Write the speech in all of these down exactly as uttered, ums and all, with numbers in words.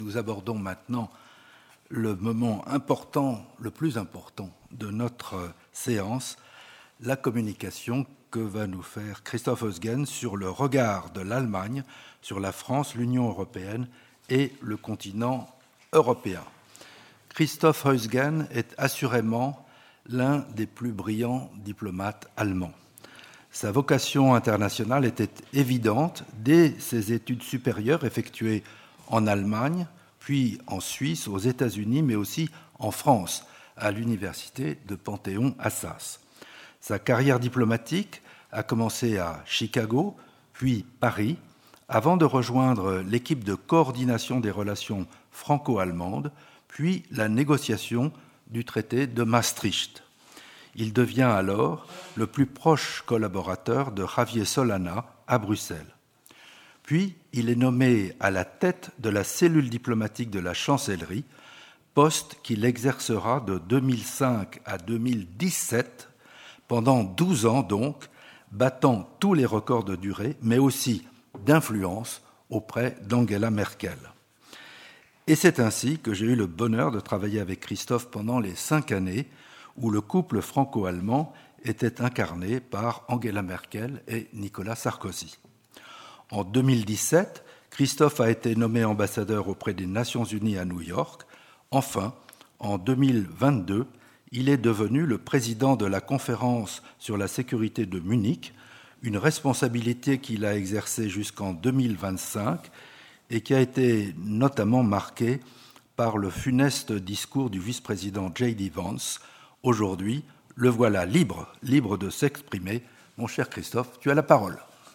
Nous abordons maintenant le moment important, le plus important de notre séance, la communication que va nous faire Christoph Heusgen sur le regard de l'Allemagne sur la France, l'Union européenne et le continent européen. Christoph Heusgen est assurément l'un des plus brillants diplomates allemands. Sa vocation internationale était évidente dès ses études supérieures effectuées en Allemagne, puis en Suisse, aux États-Unis, mais aussi en France, à l'université de Panthéon-Assas. Sa carrière diplomatique a commencé à Chicago, puis Paris, avant de rejoindre l'équipe de coordination des relations franco-allemandes, puis la négociation du traité de Maastricht. Il devient alors le plus proche collaborateur de Javier Solana à Bruxelles. Puis, il est nommé à la tête de la cellule diplomatique de la chancellerie, poste qu'il exercera de deux mille cinq à deux mille dix-sept, pendant douze ans donc, battant tous les records de durée, mais aussi d'influence auprès d'Angela Merkel. Et c'est ainsi que j'ai eu le bonheur de travailler avec Christoph pendant les cinq années où le couple franco-allemand était incarné par Angela Merkel et Nicolas Sarkozy. En deux mille dix-sept, Christoph a été nommé ambassadeur auprès des Nations Unies à New York. Enfin, en deux mille vingt-deux, il est devenu le président de la conférence sur la sécurité de Munich, une responsabilité qu'il a exercée jusqu'en deux mille vingt-cinq et qui a été notamment marquée par le funeste discours du vice-président J D Vance. Aujourd'hui, le voilà libre, libre de s'exprimer. Mon cher Christoph, tu as la parole.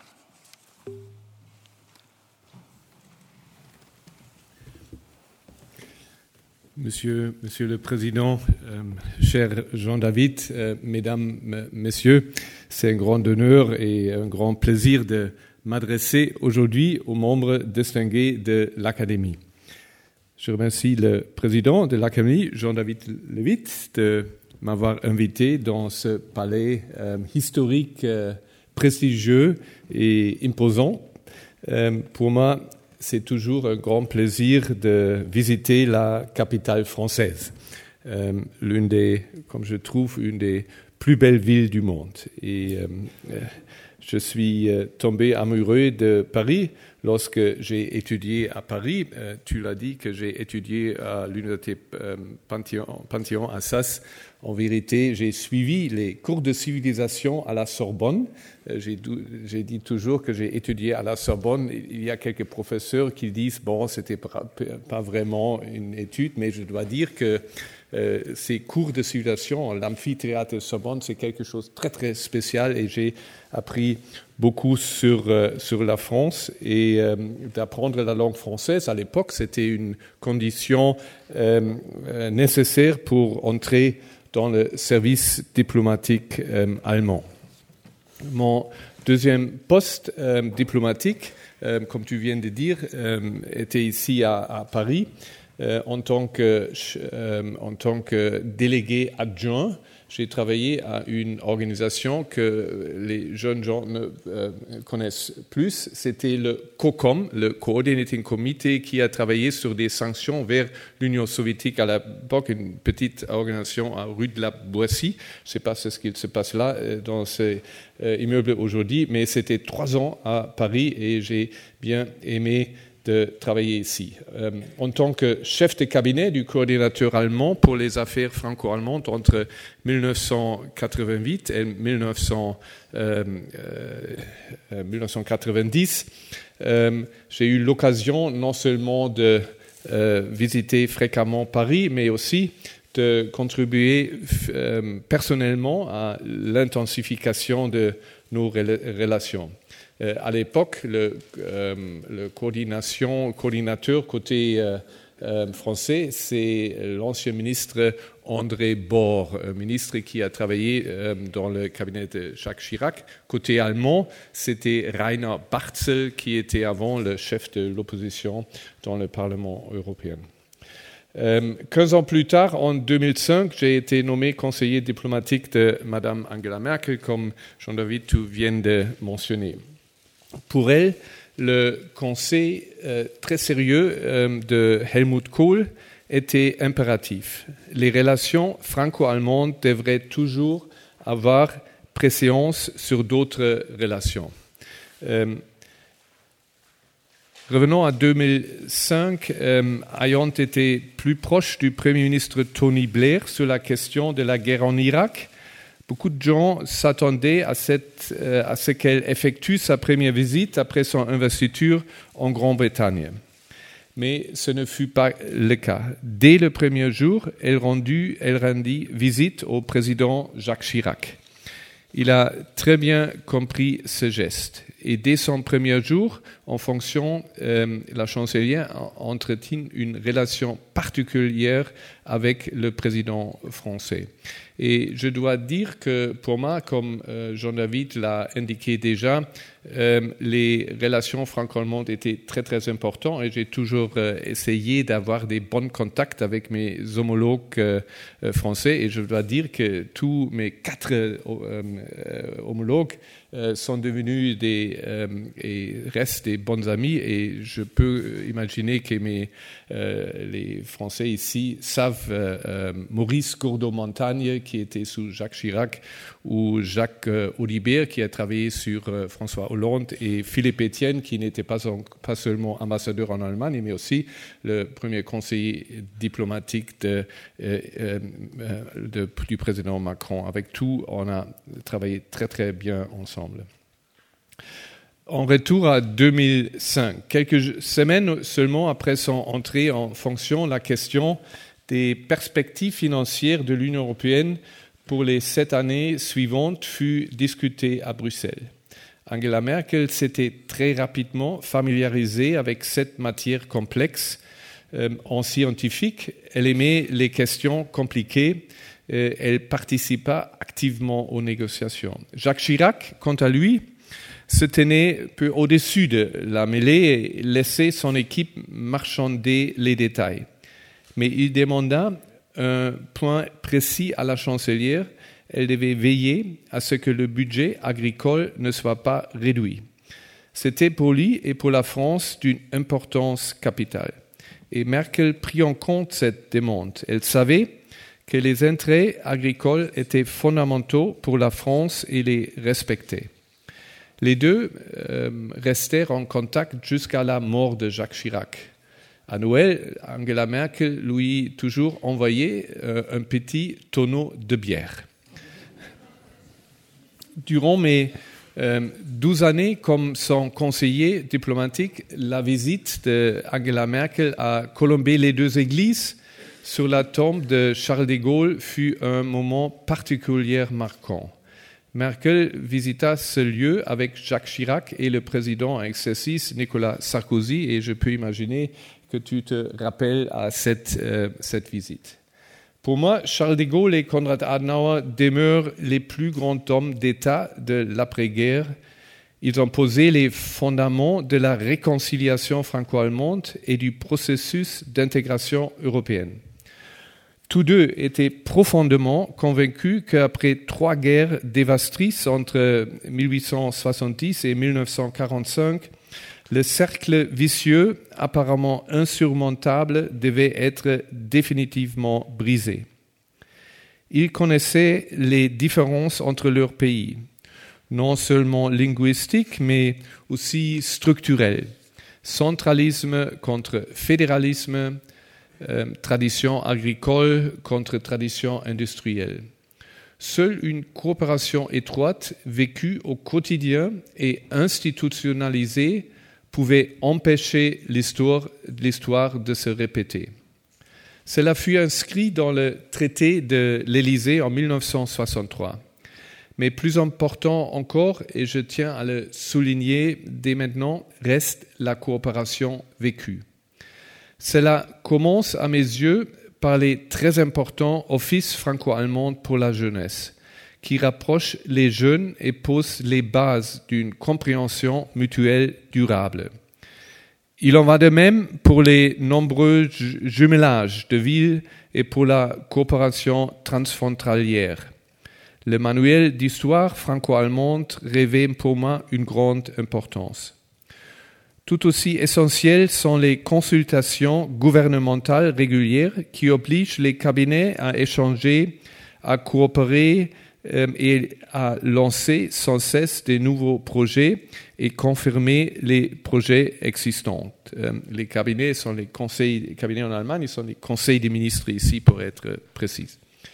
Monsieur, Monsieur le Président, euh, cher Jean-David, euh, Mesdames, m- Messieurs, c'est un grand honneur et un grand plaisir de m'adresser aujourd'hui aux membres distingués de l'Académie. Je remercie le Président de l'Académie, Jean-David Levit, de m'avoir invité dans ce palais euh, historique, euh, prestigieux et imposant. Euh, pour moi, c'est toujours un grand plaisir de visiter la capitale française, euh, l'une des, comme je trouve, une des plus belles villes du monde. Et euh, je suis tombé amoureux de Paris lorsque j'ai étudié à Paris. Euh, tu l'as dit que j'ai étudié à l'université euh, Panthéon-Assas. En vérité, j'ai suivi les cours de civilisation à la Sorbonne. Euh, j'ai, j'ai dit toujours que j'ai étudié à la Sorbonne. Il y a quelques professeurs qui disent, bon, c'était pas, pas vraiment une étude, mais je dois dire que euh, ces cours de civilisation, l'amphithéâtre de Sorbonne, c'est quelque chose de très, très spécial et j'ai appris beaucoup sur, euh, sur la France et euh, d'apprendre la langue française. À l'époque, c'était une condition euh, nécessaire pour entrer dans le service diplomatique euh, allemand. Mon deuxième poste euh, diplomatique, euh, comme tu viens de dire, euh, était ici à, à Paris euh, en tant que, euh, en tant que délégué adjoint. J'ai travaillé à une organisation que les jeunes gens ne euh, connaissent plus. C'était le COCOM, le Coordinating Committee, qui a travaillé sur des sanctions vers l'Union soviétique à l'époque, une petite organisation à rue de la Boissy. Je ne sais pas ce qu'il se passe là dans ces euh, immeubles aujourd'hui, mais c'était trois ans à Paris et j'ai bien aimé de travailler ici. Euh, en tant que chef de cabinet du coordinateur allemand pour les affaires franco-allemandes entre dix-neuf cent quatre-vingt-huit et dix-neuf cent quatre-vingt-dix, euh, j'ai eu l'occasion non seulement de euh, visiter fréquemment Paris, mais aussi de contribuer euh, personnellement à l'intensification de nos rela- relations. Euh, à l'époque, le, euh, le coordination, coordinateur côté euh, euh, français, c'est l'ancien ministre André Bohr, un ministre qui a travaillé euh, dans le cabinet de Jacques Chirac. Côté allemand, c'était Rainer Barzel, qui était avant le chef de l'opposition dans le Parlement européen. Euh, quinze ans plus tard, en deux mille cinq, j'ai été nommé conseiller diplomatique de Madame Angela Merkel, comme Jean-David tu viens de mentionner. Pour elle, le conseil euh, très sérieux euh, de Helmut Kohl était impératif. Les relations franco-allemandes devraient toujours avoir préséance sur d'autres relations. Euh, revenons à deux mille cinq, euh, ayant été plus proche du Premier ministre Tony Blair sur la question de la guerre en Irak, beaucoup de gens s'attendaient à, cette, euh, à ce qu'elle effectue sa première visite après son investiture en Grande-Bretagne. Mais ce ne fut pas le cas. Dès le premier jour, elle rendit, elle rendit visite au président Jacques Chirac. Il a très bien compris ce geste. Et dès son premier jour, en fonction, euh, la chancelière entretient une relation particulière avec le président français. Et je dois dire que pour moi, comme euh, Jean-David l'a indiqué déjà, euh, les relations franco-allemandes étaient très très importantes et j'ai toujours euh, essayé d'avoir des bons contacts avec mes homologues euh, français. Et je dois dire que tous mes quatre euh, euh, homologues euh, sont devenus des euh, et restent des bons amis. Et je peux imaginer que mes, euh, les Français ici savent euh, euh, Maurice Gourdeau-Montagne, qui était sous Jacques Chirac, ou Jacques euh, Audibert, qui a travaillé sur euh, François Hollande, et Philippe Etienne, qui n'était pas, en, pas seulement ambassadeur en Allemagne, mais aussi le premier conseiller diplomatique de, euh, euh, de, du président Macron. Avec tout, on a travaillé très très bien ensemble. En retour à deux mille cinq, quelques semaines seulement après son entrée en fonction, la question des perspectives financières de l'Union européenne pour les sept années suivantes fut discutée à Bruxelles. Angela Merkel s'était très rapidement familiarisée avec cette matière complexe. Euh, en scientifique, elle aimait les questions compliquées. Euh, elle participa activement aux négociations. Jacques Chirac, quant à lui, se tenait peu au-dessus de la mêlée et laissait son équipe marchander les détails. Mais il demanda un point précis à la chancelière. Elle devait veiller à ce que le budget agricole ne soit pas réduit. C'était pour lui et pour la France d'une importance capitale. Et Merkel prit en compte cette demande. Elle savait que les intérêts agricoles étaient fondamentaux pour la France et les respectait. Les deux euh, restèrent en contact jusqu'à la mort de Jacques Chirac. À Noël, Angela Merkel lui toujours envoyait euh, un petit tonneau de bière. Durant mes euh, douze années comme son conseiller diplomatique, la visite d'Angela Merkel à Colombey-les-Deux-Églises sur la tombe de Charles de Gaulle fut un moment particulièrement marquant. Merkel visita ce lieu avec Jacques Chirac et le président en exercice Nicolas Sarkozy, et je peux imaginer que tu te rappelles à cette, euh, cette visite. Pour moi, Charles de Gaulle et Konrad Adenauer demeurent les plus grands hommes d'État de l'après-guerre. Ils ont posé les fondements de la réconciliation franco-allemande et du processus d'intégration européenne. Tous deux étaient profondément convaincus qu'après trois guerres dévastatrices entre mille huit cent soixante-dix et mille neuf cent quarante-cinq, le cercle vicieux, apparemment insurmontable, devait être définitivement brisé. Ils connaissaient les différences entre leurs pays, non seulement linguistiques, mais aussi structurelles. Centralisme contre fédéralisme, euh, tradition agricole contre tradition industrielle. Seule une coopération étroite, vécue au quotidien et institutionnalisée, pouvait empêcher l'histoire, l'histoire de se répéter. Cela fut inscrit dans le traité de l'Élysée en mille neuf cent soixante-trois. Mais plus important encore, et je tiens à le souligner dès maintenant, reste la coopération vécue. Cela commence à mes yeux par les très importants offices franco-allemands pour la jeunesse, qui rapprochent les jeunes et posent les bases d'une compréhension mutuelle durable. Il en va de même pour les nombreux jumelages de villes et pour la coopération transfrontalière. Le manuel d'histoire franco-allemande revêt pour moi une grande importance. Tout aussi essentielles sont les consultations gouvernementales régulières qui obligent les cabinets à échanger, à coopérer euh, et à lancer sans cesse de nouveaux projets et confirmer les projets existants. Euh, les cabinets sont les conseils, les cabinets en Allemagne, ils sont les conseils des ministres ici pour être précis.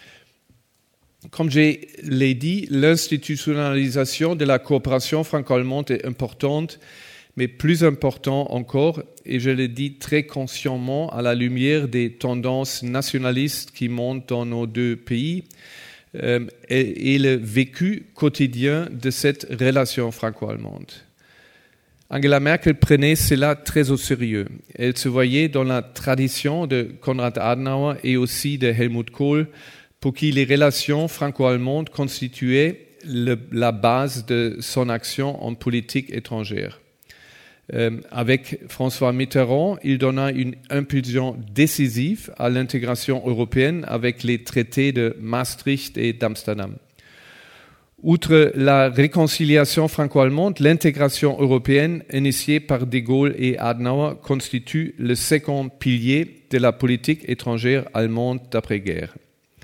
Comme je l'ai dit, l'institutionnalisation de la coopération franco-allemande est importante, mais plus important encore, et je le dis très consciemment à la lumière des tendances nationalistes qui montent dans nos deux pays, euh, et, et le vécu quotidien de cette relation franco-allemande. Angela Merkel prenait cela très au sérieux. Elle se voyait dans la tradition de Konrad Adenauer et aussi de Helmut Kohl, pour qui les relations franco-allemandes constituaient le, la base de son action en politique étrangère. Euh, avec François Mitterrand, il donna une impulsion décisive à l'intégration européenne avec les traités de Maastricht et d'Amsterdam. Outre la réconciliation franco-allemande, l'intégration européenne initiée par De Gaulle et Adenauer constitue le second pilier de la politique étrangère allemande d'après-guerre.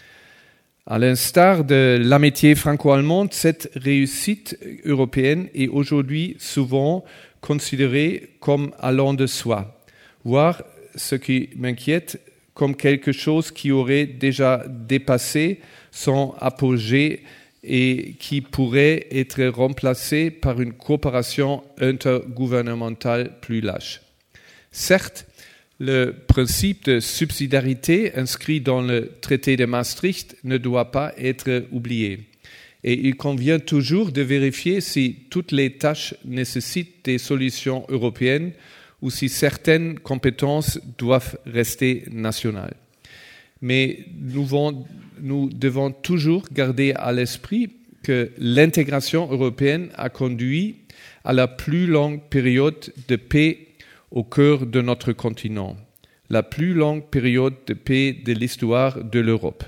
À l'instar de l'amitié franco-allemande, cette réussite européenne est aujourd'hui souvent considérée comme allant de soi, voire, ce qui m'inquiète, comme quelque chose qui aurait déjà dépassé son apogée et qui pourrait être remplacé par une coopération intergouvernementale plus lâche. Certes, le principe de subsidiarité inscrit dans le traité de Maastricht ne doit pas être oublié. Et il convient toujours de vérifier si toutes les tâches nécessitent des solutions européennes ou si certaines compétences doivent rester nationales. Mais nous, vont, nous devons toujours garder à l'esprit que l'intégration européenne a conduit à la plus longue période de paix au cœur de notre continent, la plus longue période de paix de l'histoire de l'Europe.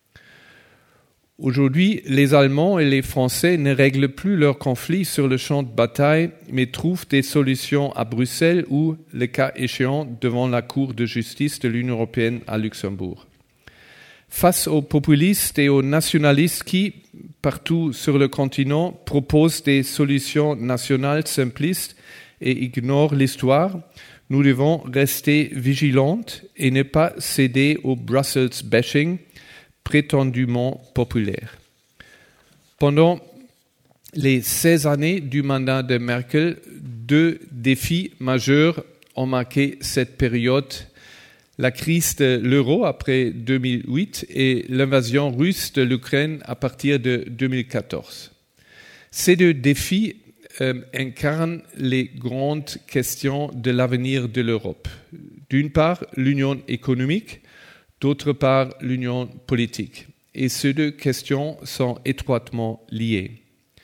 Aujourd'hui, les Allemands et les Français ne règlent plus leurs conflits sur le champ de bataille, mais trouvent des solutions à Bruxelles ou, le cas échéant, devant la Cour de justice de l'Union européenne à Luxembourg. Face aux populistes et aux nationalistes qui, partout sur le continent, proposent des solutions nationales simplistes et ignorent l'histoire, nous devons rester vigilantes et ne pas céder au Brussels bashing prétendument populaire. Pendant les seize années du mandat de Merkel, deux défis majeurs ont marqué cette période: la crise de l'euro après deux mille huit et l'invasion russe de l'Ukraine à partir de deux mille quatorze. Ces deux défis euh, incarnent les grandes questions de l'avenir de l'Europe. D'une part, l'union économique, d'autre part, l'union politique. Et ces deux questions sont étroitement liées.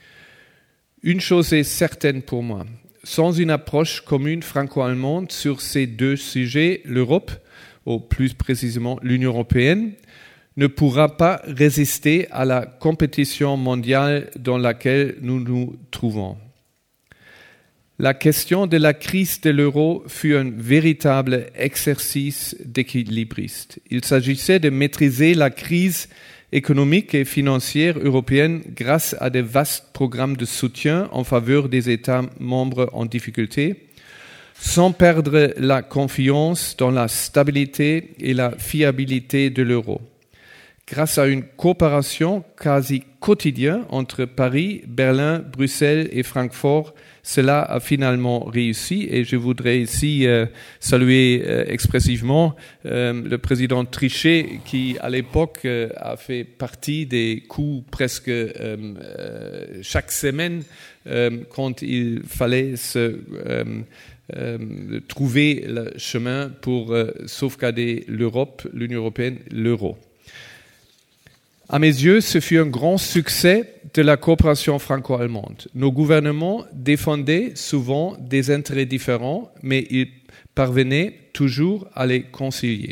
Une chose est certaine pour moi. Sans une approche commune franco-allemande sur ces deux sujets, l'Europe, ou plus précisément l'Union européenne, ne pourra pas résister à la compétition mondiale dans laquelle nous nous trouvons. La question de la crise de l'euro fut un véritable exercice d'équilibriste. Il s'agissait de maîtriser la crise économique et financière européenne grâce à de vastes programmes de soutien en faveur des États membres en difficulté, sans perdre la confiance dans la stabilité et la fiabilité de l'euro. Grâce à une coopération quasi quotidienne entre Paris, Berlin, Bruxelles et Francfort, cela a finalement réussi et je voudrais ici euh, saluer euh, expressivement euh, le président Trichet qui à l'époque euh, a fait partie des coups presque euh, euh, chaque semaine euh, quand il fallait se euh, euh, trouver le chemin pour euh, sauvegarder l'Europe, l'Union européenne, l'euro. À mes yeux, ce fut un grand succès de la coopération franco-allemande. Nos gouvernements défendaient souvent des intérêts différents, mais ils parvenaient toujours à les concilier.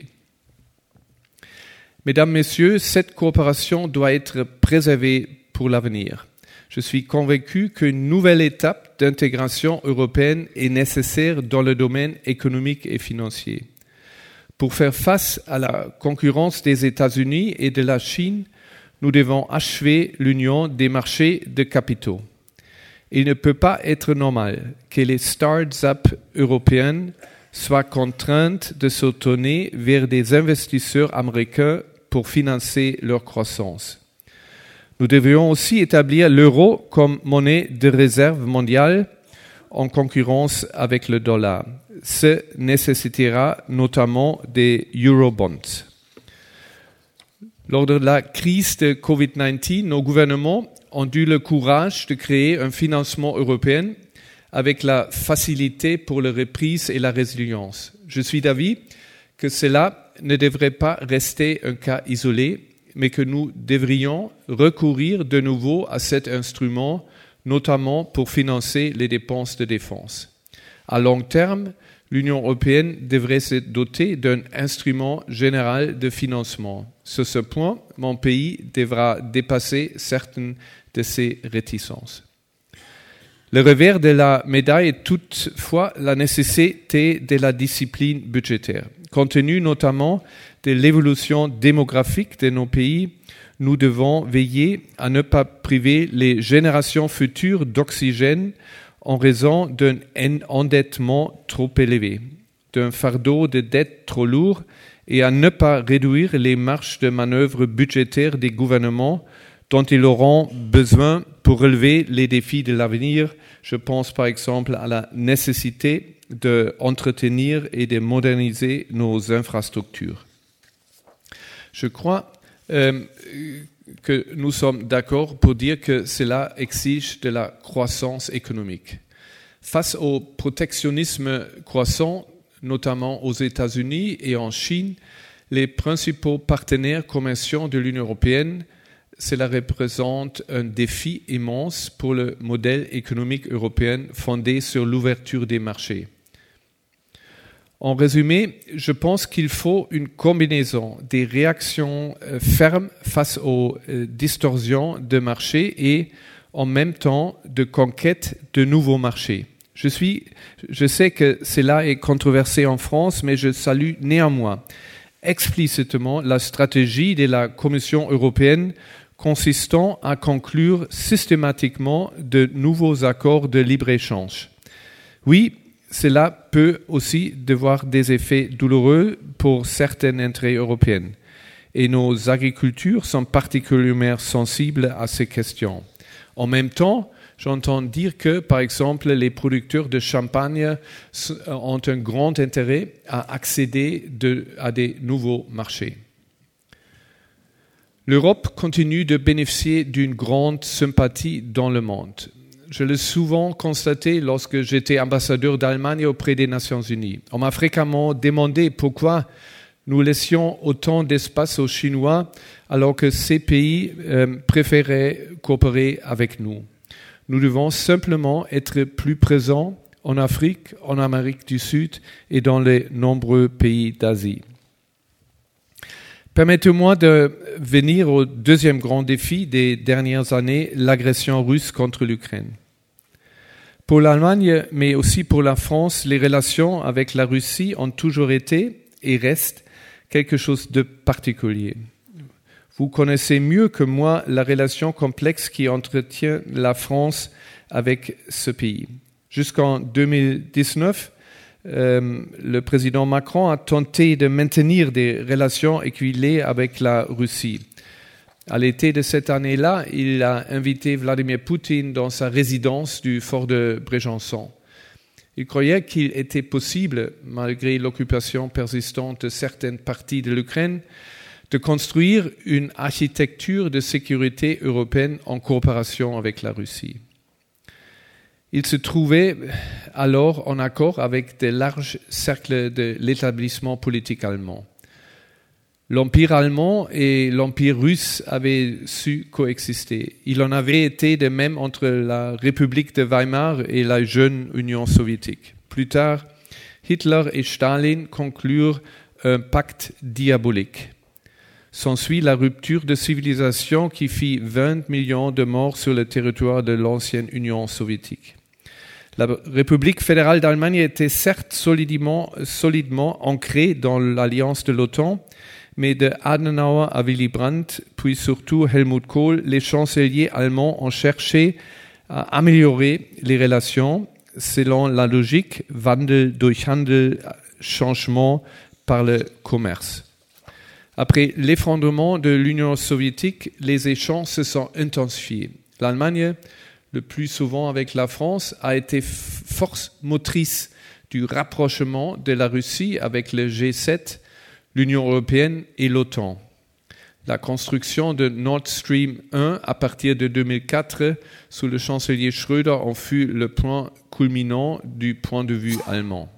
Mesdames, Messieurs, cette coopération doit être préservée pour l'avenir. Je suis convaincu qu'une nouvelle étape d'intégration européenne est nécessaire dans le domaine économique et financier. Pour faire face à la concurrence des États-Unis et de la Chine, nous devons achever l'union des marchés de capitaux. Il ne peut pas être normal que les start-up européennes soient contraintes de se tourner vers des investisseurs américains pour financer leur croissance. Nous devrions aussi établir l'euro comme monnaie de réserve mondiale en concurrence avec le dollar. Ce nécessitera notamment des eurobonds. Lors de la crise de covid dix-neuf, nos gouvernements ont eu le courage de créer un financement européen avec la facilité pour la reprise et la résilience. Je suis d'avis que cela ne devrait pas rester un cas isolé, mais que nous devrions recourir de nouveau à cet instrument, notamment pour financer les dépenses de défense. À long terme, l'Union européenne devrait se doter d'un instrument général de financement. Sur ce point, mon pays devra dépasser certaines de ses réticences. Le revers de la médaille est toutefois la nécessité de la discipline budgétaire. Compte tenu notamment de l'évolution démographique de nos pays, nous devons veiller à ne pas priver les générations futures d'oxygène en raison d'un endettement trop élevé, d'un fardeau de dette trop lourd et à ne pas réduire les marges de manœuvre budgétaires des gouvernements dont ils auront besoin pour relever les défis de l'avenir. Je pense par exemple à la nécessité d'entretenir et de moderniser nos infrastructures. Je crois euh, que nous sommes d'accord pour dire que cela exige de la croissance économique. Face au protectionnisme croissant, notamment aux États-Unis et en Chine, les principaux partenaires commerciaux de l'Union européenne, cela représente un défi immense pour le modèle économique européen fondé sur l'ouverture des marchés. En résumé, je pense qu'il faut une combinaison des réactions fermes face aux distorsions de marché et en même temps de conquête de nouveaux marchés. Je suis, je sais que cela est controversé en France, mais je salue néanmoins explicitement la stratégie de la Commission européenne consistant à conclure systématiquement de nouveaux accords de libre-échange. Oui, cela peut aussi avoir des effets douloureux pour certains intérêts européens. Et nos agricultures sont particulièrement sensibles à ces questions. En même temps, j'entends dire que, par exemple, les producteurs de champagne ont un grand intérêt à accéder de, à des nouveaux marchés. L'Europe continue de bénéficier d'une grande sympathie dans le monde. Je l'ai souvent constaté lorsque j'étais ambassadeur d'Allemagne auprès des Nations Unies. On m'a fréquemment demandé pourquoi nous laissions autant d'espace aux Chinois alors que ces pays euh, préféraient coopérer avec nous. Nous devons simplement être plus présents en Afrique, en Amérique du Sud et dans les nombreux pays d'Asie. Permettez-moi de venir au deuxième grand défi des dernières années, l'agression russe contre l'Ukraine. Pour l'Allemagne, mais aussi pour la France, les relations avec la Russie ont toujours été et restent quelque chose de particulier. Vous connaissez mieux que moi la relation complexe qui entretient la France avec ce pays. Jusqu'en deux mille dix-neuf, Euh, le président Macron a tenté de maintenir des relations équilibrées avec la Russie. À l'été de cette année-là, il a invité Vladimir Poutine dans sa résidence du fort de Brégançon. Il croyait qu'il était possible, malgré l'occupation persistante de certaines parties de l'Ukraine, de construire une architecture de sécurité européenne en coopération avec la Russie. Il se trouvait alors en accord avec de larges cercles de l'établissement politique allemand. L'Empire allemand et l'Empire russe avaient su coexister. Il en avait été de même entre la République de Weimar et la jeune Union soviétique. Plus tard, Hitler et Staline conclurent un pacte diabolique. S'ensuit la rupture de civilisation qui fit vingt millions de morts sur le territoire de l'ancienne Union soviétique. La République fédérale d'Allemagne était certes solidement, solidement ancrée dans l'alliance de l'OTAN, mais de Adenauer à Willy Brandt, puis surtout Helmut Kohl, les chanceliers allemands ont cherché à améliorer les relations selon la logique Wandel durch Handel, changement par le commerce. Après l'effondrement de l'Union soviétique, les échanges se sont intensifiés. L'Allemagne, le plus souvent avec la France, a été force motrice du rapprochement de la Russie avec le G sept, l'Union européenne et l'OTAN. La construction de Nord Stream un à partir de deux mille quatre sous le chancelier Schröder en fut le point culminant du point de vue allemand.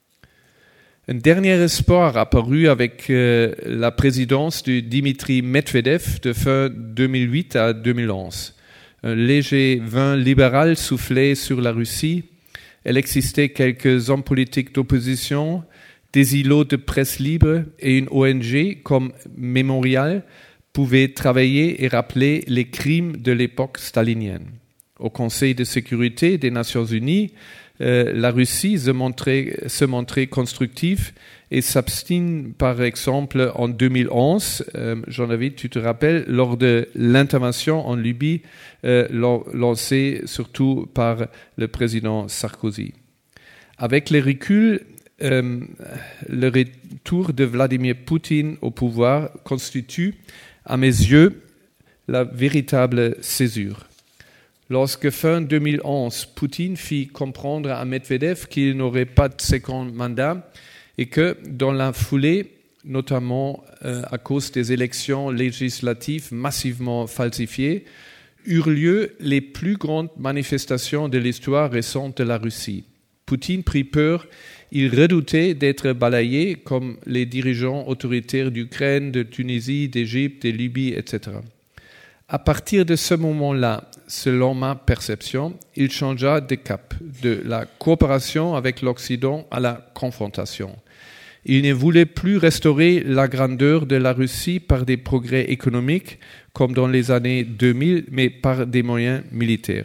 Un dernier espoir apparu avec euh, la présidence de Dimitri Medvedev de fin deux mille huit à deux mille onze. Un léger vent libéral soufflait sur la Russie. Elle existait quelques hommes politiques d'opposition, des îlots de presse libre et une O N G comme Mémorial pouvaient travailler et rappeler les crimes de l'époque stalinienne. Au Conseil de sécurité des Nations Unies, euh, la Russie se montrait, se montrait constructive et s'abstine par exemple en deux mille onze, euh, Jean-David, tu te rappelles, lors de l'intervention en Libye euh, lancée surtout par le président Sarkozy. Avec le recul, euh, le retour de Vladimir Poutine au pouvoir constitue, à mes yeux, la véritable césure. Lorsque fin deux mille onze, Poutine fit comprendre à Medvedev qu'il n'aurait pas de second mandat et que dans la foulée, notamment euh, à cause des élections législatives massivement falsifiées, eurent lieu les plus grandes manifestations de l'histoire récente de la Russie. Poutine prit peur, il redoutait d'être balayé comme les dirigeants autoritaires d'Ukraine, de Tunisie, d'Égypte, de Libye, et cetera. À partir de ce moment-là, selon ma perception, il changea de cap, de la coopération avec l'Occident à la confrontation. Il ne voulait plus restaurer la grandeur de la Russie par des progrès économiques, comme dans les années deux mille, mais par des moyens militaires.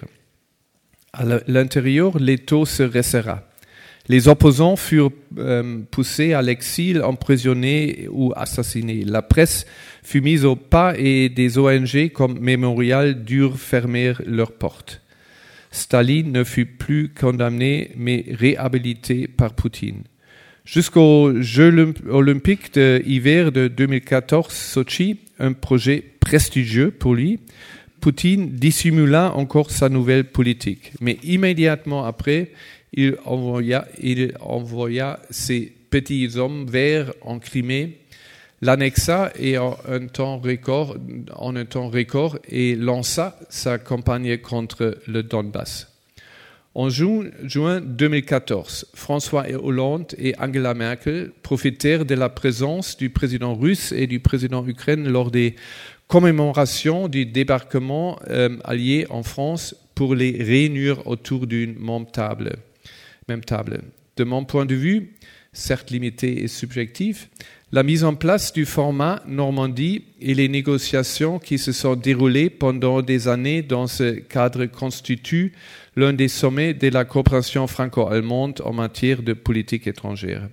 À l'intérieur, l'étau se resserra. Les opposants furent euh, poussés à l'exil, emprisonnés ou assassinés. La presse fut mise au pas et des O N G comme Mémorial durent fermer leurs portes. Staline ne fut plus condamné mais réhabilité par Poutine. Jusqu'aux Jeux olympiques d'hiver de deux mille quatorze, Sochi, un projet prestigieux pour lui, Poutine dissimula encore sa nouvelle politique. Mais immédiatement après, il envoya, il envoya ses petits hommes verts en Crimée, l'annexa et en un temps record, en un temps record et lança sa campagne contre le Donbass. En juin, juin deux mille quatorze, François Hollande et Angela Merkel profitèrent de la présence du président russe et du président ukrainien lors des commémorations du débarquement euh, allié en France pour les réunir autour d'une même table. Même table. De mon point de vue, certes limité et subjectif, la mise en place du format Normandie et les négociations qui se sont déroulées pendant des années dans ce cadre constituent l'un des sommets de la coopération franco-allemande en matière de politique étrangère.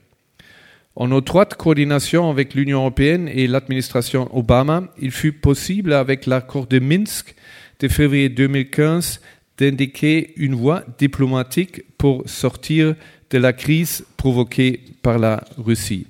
En étroite coordination avec l'Union européenne et l'administration Obama, il fut possible avec l'accord de Minsk de février deux mille quinze d'indiquer une voie diplomatique pour sortir de la crise provoquée par la Russie.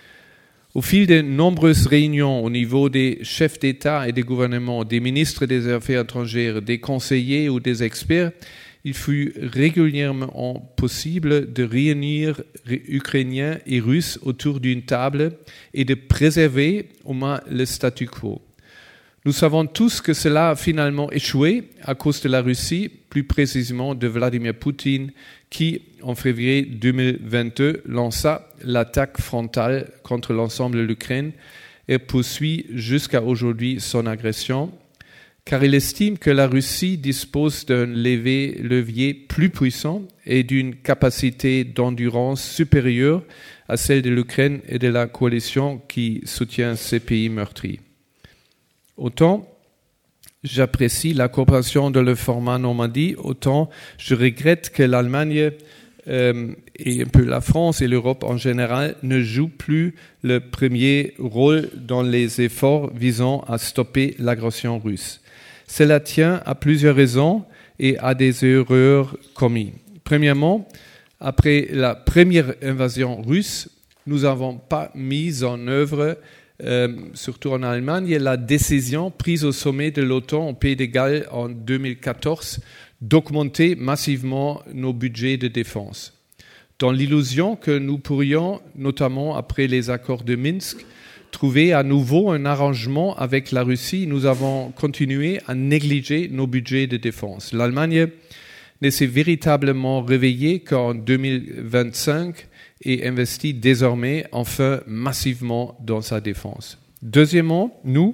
Au fil de nombreuses réunions au niveau des chefs d'État et des gouvernements, des ministres des Affaires étrangères, des conseillers ou des experts, il fut régulièrement possible de réunir Ukrainiens et Russes autour d'une table et de préserver au moins le statu quo. Nous savons tous que cela a finalement échoué à cause de la Russie, plus précisément de Vladimir Poutine, qui, en février deux mille vingt-deux, lança l'attaque frontale contre l'ensemble de l'Ukraine et poursuit jusqu'à aujourd'hui son agression, car il estime que la Russie dispose d'un levier plus puissant et d'une capacité d'endurance supérieure à celle de l'Ukraine et de la coalition qui soutient ces pays meurtris. Autant, j'apprécie la coopération dans le format Normandie, autant je regrette que l'Allemagne euh, et un peu la France et l'Europe en général ne jouent plus le premier rôle dans les efforts visant à stopper l'agression russe. Cela tient à plusieurs raisons et à des erreurs commises. Premièrement, après la première invasion russe, nous n'avons pas mis en œuvre, euh, surtout en Allemagne, la décision prise au sommet de l'OTAN au Pays de Galles en deux mille quatorze d'augmenter massivement nos budgets de défense. Dans l'illusion que nous pourrions, notamment après les accords de Minsk, trouver à nouveau un arrangement avec la Russie, nous avons continué à négliger nos budgets de défense. L'Allemagne ne s'est véritablement réveillée qu'en deux mille vingt-cinq et investit désormais enfin massivement dans sa défense. Deuxièmement, nous,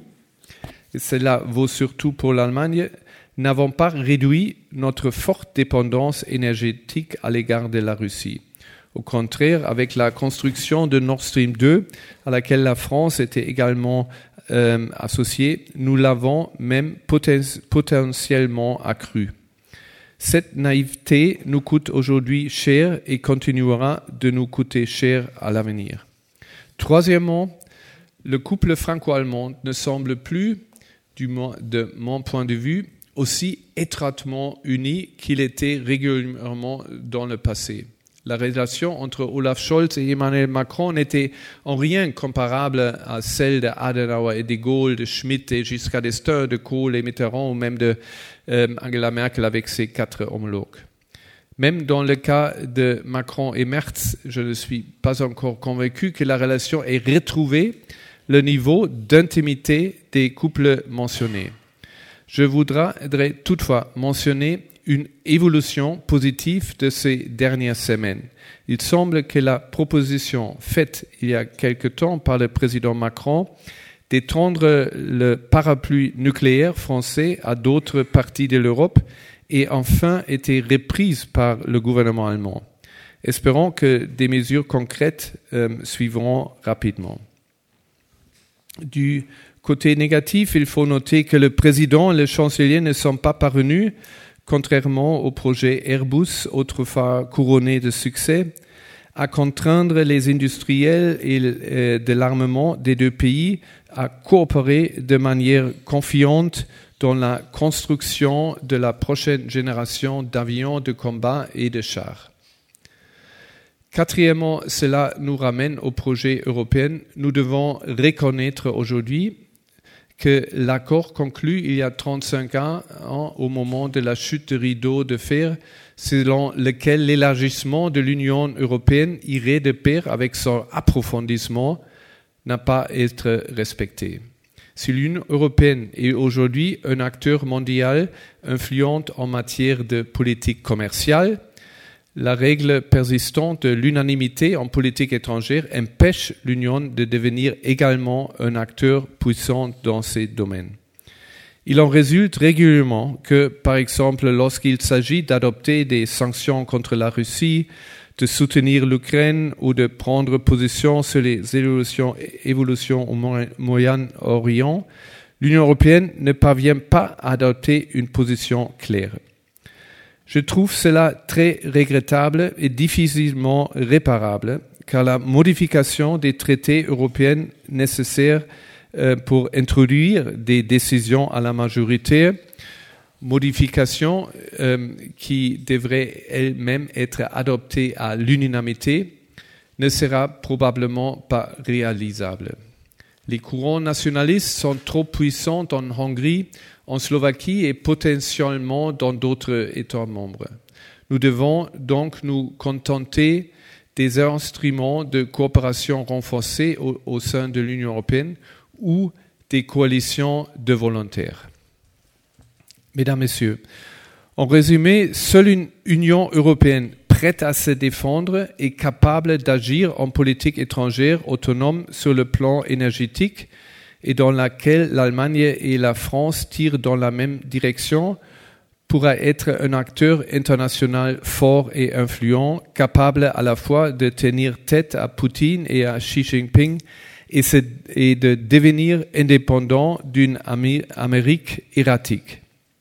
et cela vaut surtout pour l'Allemagne, n'avons pas réduit notre forte dépendance énergétique à l'égard de la Russie. Au contraire, avec la construction de Nord Stream deux, à laquelle la France était également euh, associée, nous l'avons même poten- potentiellement accrue. Cette naïveté nous coûte aujourd'hui cher et continuera de nous coûter cher à l'avenir. Troisièmement, le couple franco-allemand ne semble plus, du moins de mon point de vue, aussi étroitement uni qu'il était régulièrement dans le passé. La relation entre Olaf Scholz et Emmanuel Macron n'était en rien comparable à celle d'Adenauer et de Gaulle, de Schmitt et Giscard d'Estaing, de Kohl et Mitterrand ou même de euh, Angela Merkel avec ses quatre homologues. Même dans le cas de Macron et Merz, je ne suis pas encore convaincu que la relation ait retrouvé le niveau d'intimité des couples mentionnés. Je voudrais toutefois mentionner une évolution positive de ces dernières semaines. Il semble que la proposition faite il y a quelque temps par le président Macron d'étendre le parapluie nucléaire français à d'autres parties de l'Europe ait enfin été reprise par le gouvernement allemand. Espérons que des mesures concrètes euh, suivront rapidement. Du côté négatif, il faut noter que le président et le chancelier ne sont pas parvenus, contrairement au projet Airbus, autrefois couronné de succès, à contraindre les industriels et de l'armement des deux pays à coopérer de manière confiante dans la construction de la prochaine génération d'avions de combat et de chars. Quatrièmement, cela nous ramène au projet européen. Nous devons reconnaître aujourd'hui que l'accord conclu il y a trente-cinq ans, au moment de la chute du rideau de fer, selon lequel l'élargissement de l'Union européenne irait de pair avec son approfondissement, n'a pas été respecté. Si l'Union européenne est aujourd'hui un acteur mondial influent en matière de politique commerciale, la règle persistante de l'unanimité en politique étrangère empêche l'Union de devenir également un acteur puissant dans ces domaines. Il en résulte régulièrement que, par exemple, lorsqu'il s'agit d'adopter des sanctions contre la Russie, de soutenir l'Ukraine ou de prendre position sur les évolutions, évolutions au Moyen-Orient, l'Union européenne ne parvient pas à adopter une position claire. Je trouve cela très regrettable et difficilement réparable, car la modification des traités européens nécessaires euh, pour introduire des décisions à la majorité, modification euh, qui devrait elle-même être adoptée à l'unanimité, ne sera probablement pas réalisable. Les courants nationalistes sont trop puissants en Hongrie, en Slovaquie et potentiellement dans d'autres États membres. Nous devons donc nous contenter des instruments de coopération renforcés au, au sein de l'Union européenne ou des coalitions de volontaires. Mesdames, Messieurs, en résumé, seule une Union européenne prête à se défendre et capable d'agir en politique étrangère autonome sur le plan énergétique et dans laquelle l'Allemagne et la France tirent dans la même direction, pourra être un acteur international fort et influent, capable à la fois de tenir tête à Poutine et à Xi Jinping et, et de devenir indépendant d'une Amérique erratique.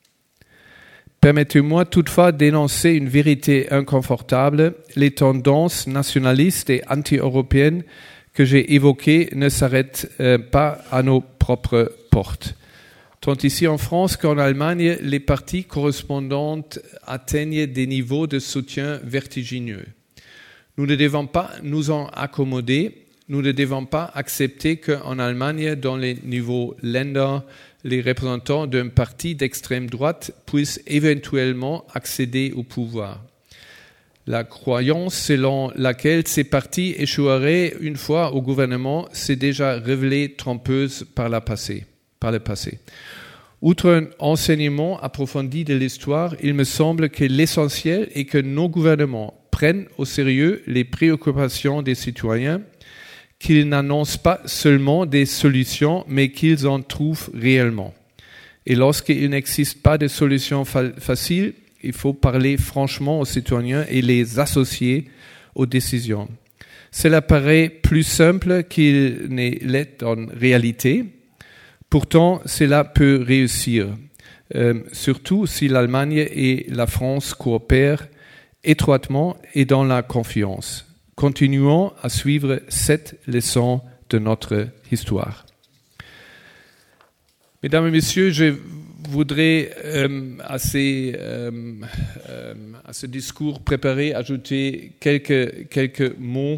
Permettez-moi toutefois d'énoncer une vérité inconfortable. Les tendances nationalistes et anti-européennes que j'ai évoquées ne s'arrêtent euh, pas à nos propres portes. Tant ici en France qu'en Allemagne, les partis correspondants atteignent des niveaux de soutien vertigineux. Nous ne devons pas nous en accommoder. Nous ne devons pas accepter qu'en Allemagne, dans les niveaux Länder, les représentants d'un parti d'extrême droite puissent éventuellement accéder au pouvoir. La croyance selon laquelle ces partis échoueraient une fois au gouvernement s'est déjà révélée trompeuse par, la passé, par le passé. Outre un enseignement approfondi de l'histoire, il me semble que l'essentiel est que nos gouvernements prennent au sérieux les préoccupations des citoyens, qu'ils n'annoncent pas seulement des solutions, mais qu'ils en trouvent réellement. Et lorsqu'il n'existe pas de solution fa- facile, il faut parler franchement aux citoyens et les associer aux décisions. Cela paraît plus simple qu'il n'est l'est en réalité. Pourtant, cela peut réussir, euh, surtout si l'Allemagne et la France coopèrent étroitement et dans la confiance. Continuons à suivre cette leçon de notre histoire. Mesdames et messieurs, je voudrais euh, à, ces, euh, euh, à ce discours préparé ajouter quelques, quelques mots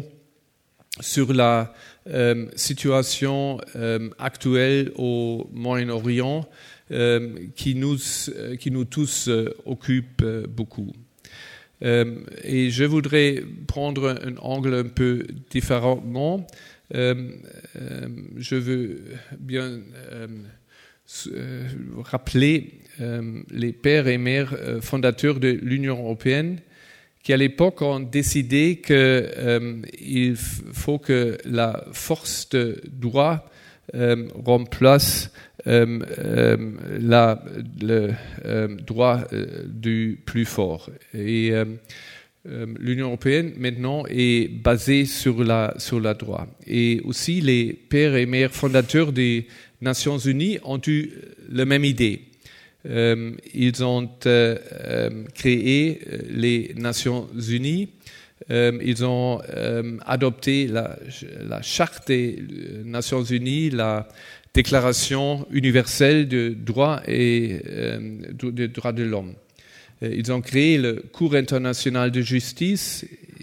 sur la euh, situation euh, actuelle au Moyen-Orient euh, qui, nous, qui nous tous euh, occupe euh, beaucoup. Euh, et je voudrais prendre un angle un peu différemment. Euh, euh, je veux bien euh, euh, rappeler euh, les pères et mères euh, fondateurs de l'Union européenne qui, à l'époque, ont décidé qu'il euh, faut que la force de droit euh, remplace Euh, euh, la, le euh, droit euh, du plus fort. Et euh, euh, l'Union européenne, maintenant, est basée sur la, sur la droit. Et aussi, les pères et mères fondateurs des Nations Unies ont eu la même idée. Euh, ils ont euh, euh, créé les Nations Unies. Euh, ils ont euh, adopté la, la Charte des Nations Unies, la Déclaration universelle de droits et euh, de droits de l'homme. Ils ont créé le Cour international de justice,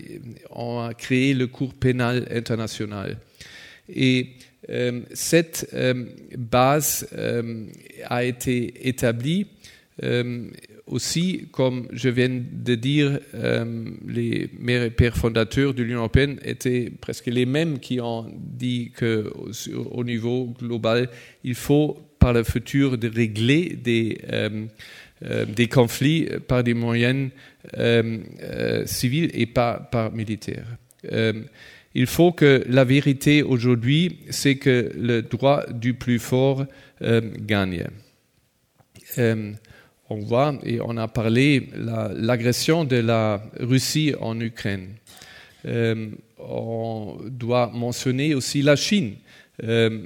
ont créé le Cour pénal international. Et euh, cette euh, base euh, a été établie euh, aussi, comme je viens de dire, euh, les mères et pères fondateurs de l'Union européenne étaient presque les mêmes qui ont dit qu'au niveau global, il faut par le futur de régler des, euh, euh, des conflits par des moyens euh, euh, civils et pas par militaires. Euh, il faut que la vérité aujourd'hui, c'est que le droit du plus fort euh, gagne. Euh, On voit, et on a parlé, la, l'agression de la Russie en Ukraine. Euh, on doit mentionner aussi la Chine, euh,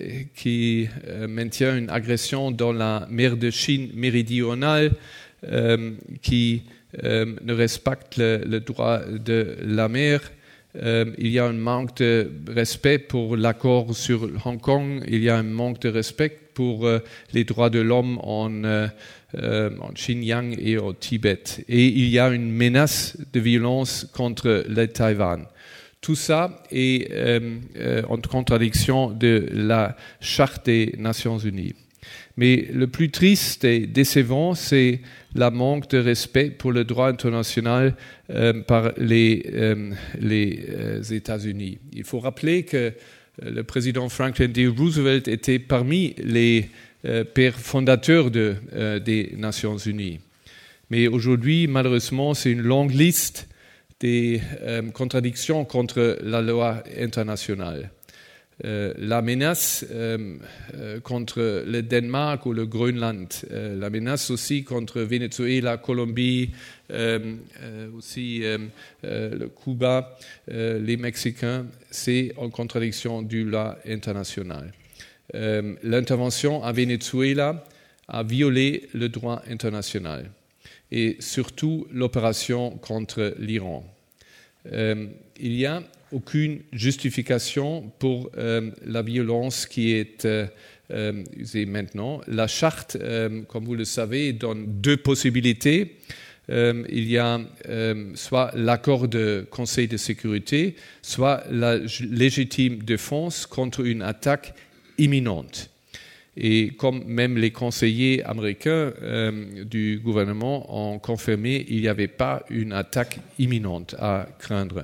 qui euh, maintient une agression dans la mer de Chine méridionale, euh, qui euh, ne respecte le, le droit de la mer. Euh, il y a un manque de respect pour l'accord sur Hong Kong, il y a un manque de respect pour euh, les droits de l'homme en euh, Euh, en Xinjiang et au Tibet. Et il y a une menace de violence contre le Taïwan. Tout ça est euh, euh, en contradiction de la Charte des Nations Unies. Mais le plus triste et décevant, c'est le manque de respect pour le droit international euh, par les, euh, les euh, États-Unis. Il faut rappeler que le président Franklin D. Roosevelt était parmi les Euh, père fondateur de, euh, des Nations Unies. Mais aujourd'hui, malheureusement, c'est une longue liste des euh, contradictions contre la loi internationale. Euh, la menace euh, euh, contre le Danemark ou le Groenland, euh, la menace aussi contre Venezuela, Colombie, euh, euh, aussi euh, euh, le Cuba, euh, les Mexicains, c'est en contradiction du droit international. Euh, l'intervention à Venezuela a violé le droit international et surtout l'opération contre l'Iran. Euh, il y a aucune justification pour euh, la violence qui est euh, euh, usée maintenant. La charte, euh, comme vous le savez, donne deux possibilités. Euh, il y a euh, soit l'accord de Conseil de sécurité, soit la légitime défense contre une attaque imminente. Et comme même les conseillers américains euh, du gouvernement ont confirmé, il n'y avait pas une attaque imminente à craindre.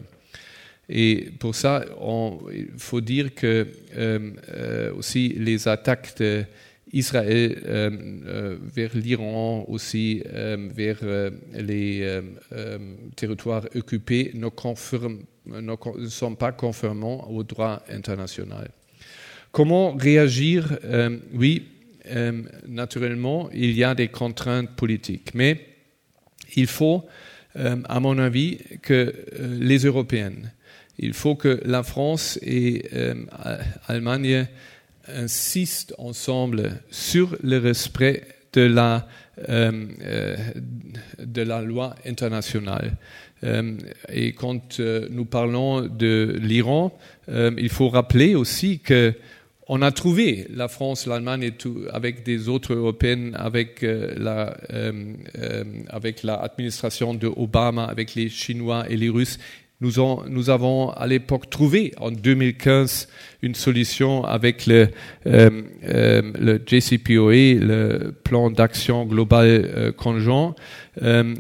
Et pour ça, on, il faut dire que euh, euh, aussi les attaques d'Israël euh, euh, vers l'Iran, aussi euh, vers euh, les euh, euh, territoires occupés, ne, confirment, ne sont pas conformants au droit international. Comment réagir? euh, Oui, euh, naturellement, il y a des contraintes politiques, mais il faut, euh, à mon avis, que euh, les Européennes, il faut que la France et l'Allemagne euh, insistent ensemble sur le respect de la, euh, euh, de la loi internationale. Euh, et quand euh, nous parlons de l'Iran, euh, il faut rappeler aussi que on a trouvé, la France, l'Allemagne, et tout, avec des autres Européennes, avec euh, la, euh, euh, avec l'administration de Obama, avec les Chinois et les Russes. Nous, ont, nous avons à l'époque trouvé en deux mille quinze une solution avec le, euh, euh, le J C P O A, le plan d'action global euh, conjoint, euh,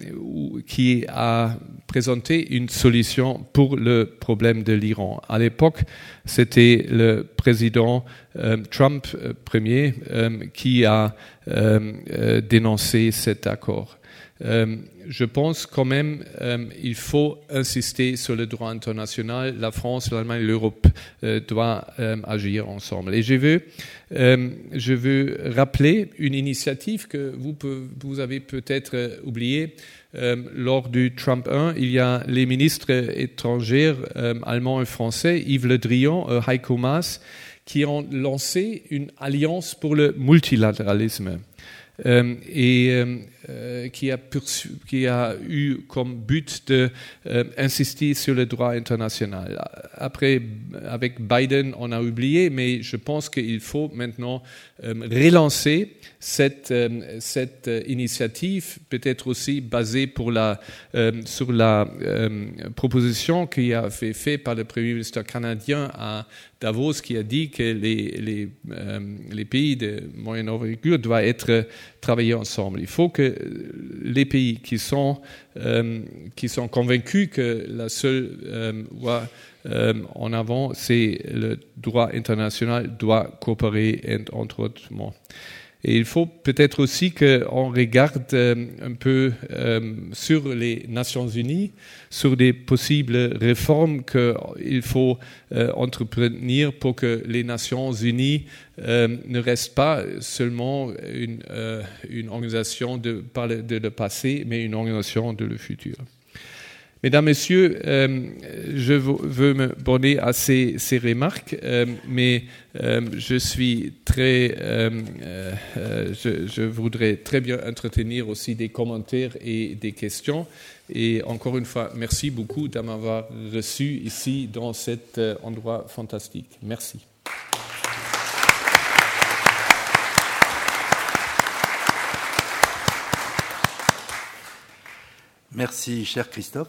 qui a présenté une solution pour le problème de l'Iran. À l'époque, c'était le président euh, Trump, euh, premier, euh, qui a euh, euh, dénoncé cet accord. Euh, je pense quand même euh, il faut insister sur le droit international. La France, l'Allemagne, l'Europe euh, doivent euh, agir ensemble. Et je veux, euh, je veux rappeler une initiative que vous, peut, vous avez peut-être euh, oubliée. Euh, lors du Trump un, il y a les ministres étrangers euh, allemands et français, Yves Le Drian, euh, Heiko Maas, qui ont lancé une alliance pour le multilatéralisme. Euh, et euh, qui, a poursu, qui a eu comme but de euh, insister sur le droit international. Après, avec Biden, on a oublié, mais je pense qu'il faut maintenant euh, relancer cette, euh, cette initiative, peut-être aussi basée pour la, euh, sur la euh, proposition qui a été faite par le Premier ministre canadien à Davos, qui a dit que les, les, euh, les pays de moyenne envergure doivent être travailler ensemble. Il faut que les pays qui sont, euh, qui sont convaincus que la seule euh, voie euh, en avant, c'est le droit international, doit coopérer entre autres. Et il faut peut-être aussi qu'on regarde euh, un peu euh, sur les Nations Unies, sur des possibles réformes qu'il faut euh, entreprendre pour que les Nations Unies euh, ne restent pas seulement une, euh, une organisation de, par le, de le passé, mais une organisation de le futur. Mesdames, Messieurs, euh, je veux me borner à ces, ces remarques, euh, mais euh, je suis très, euh, euh, je, je voudrais très bien entretenir aussi des commentaires et des questions. Et encore une fois, merci beaucoup de m'avoir reçu ici dans cet endroit fantastique. Merci. Merci, cher Christophe.